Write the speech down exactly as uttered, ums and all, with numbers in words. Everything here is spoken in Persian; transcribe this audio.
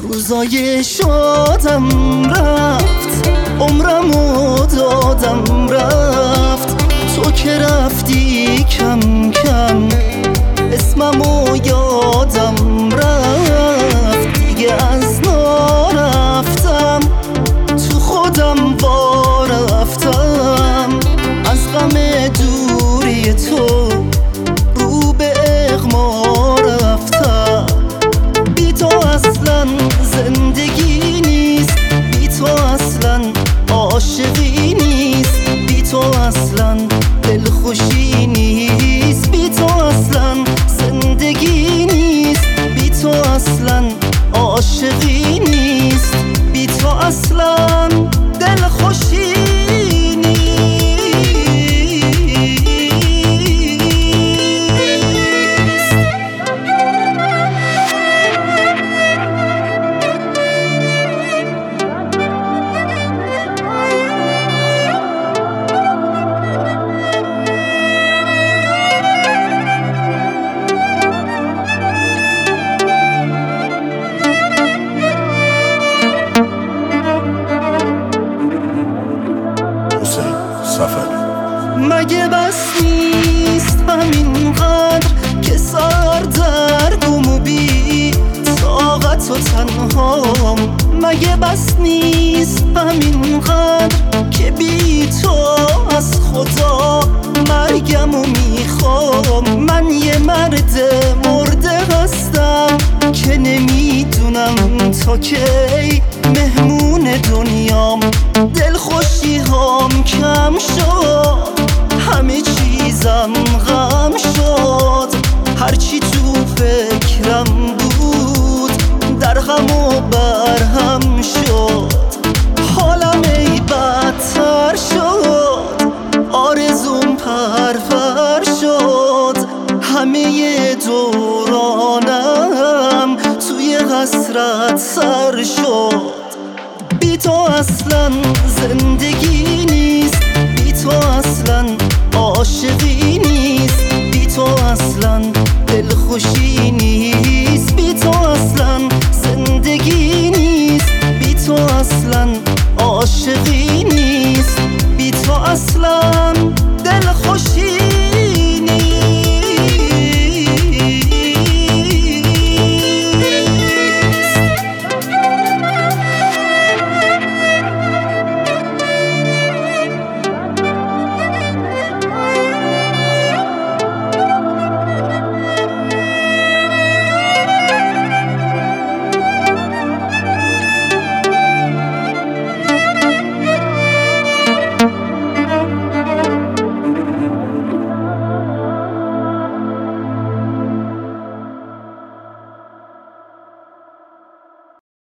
روزای شادم رفت، عمرمو دادم رفت. تو که رفتی کم کم اسممو یادم رفت. دیگه از نا رفتم، تو خودم وا رفتم. از غم دوری تو رو به اغما رفتم. بی تو اصلا زندگی نیست، بی تو اصلا عاشقی نیست، بی تو اصلا دلخوشی نیست، بی تو اصلا زندگی نیست، بی تو اصلا عاشقی نیست، بی تو اصلا دلخوشی نیست. مگه بس نیست همینقدر که سر دردم و بی طاقت و تنهام؟ مگه بس نیست همینقدر که بی تو از خدا مرگم و میخوام؟ من یه مرد مرده هستم که نمیدونم تا کی مهمون دنیام. دلخوشی هام کم شد، همه چیزم غم شد. هرچی تو فکرم بود در هم و بر هم شد. حالم ای بدتر شد، آرزوم پرپر شد. همه دورانم توی حسرت سر شد. بی تو اصلا زندگی